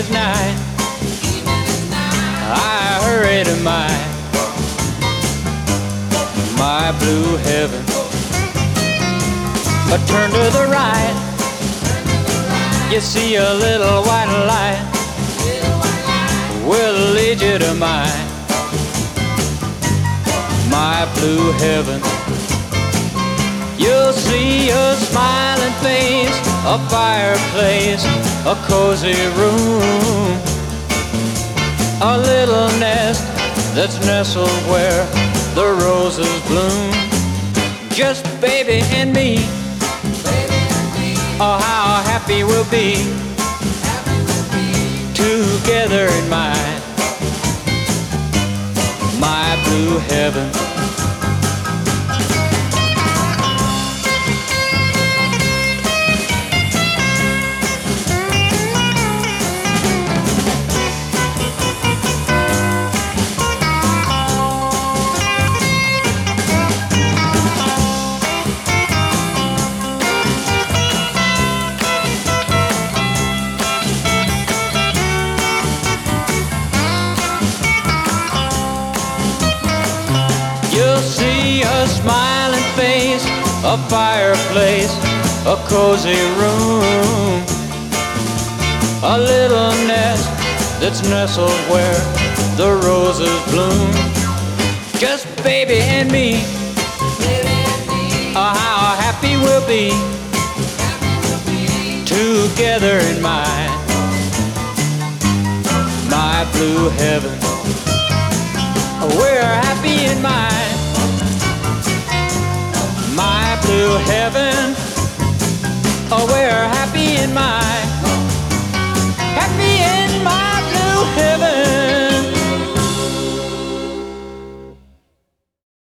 is nigh. I hurry to my blue heaven. But turn to the right, you see a little white light will lead you to my blue heaven. You'll see a smiling face, a fireplace, a cozy room, a little nest that's nestled where the roses bloom. Just baby and me, oh how happy we'll be together in my blue heaven. You'll see a smiling face, a fireplace, a cozy room, a little nest that's nestled where the roses bloom. Just baby and me, oh how happy we'll be together in my blue heaven. We're happy in my blue heaven. Oh, we're happy in my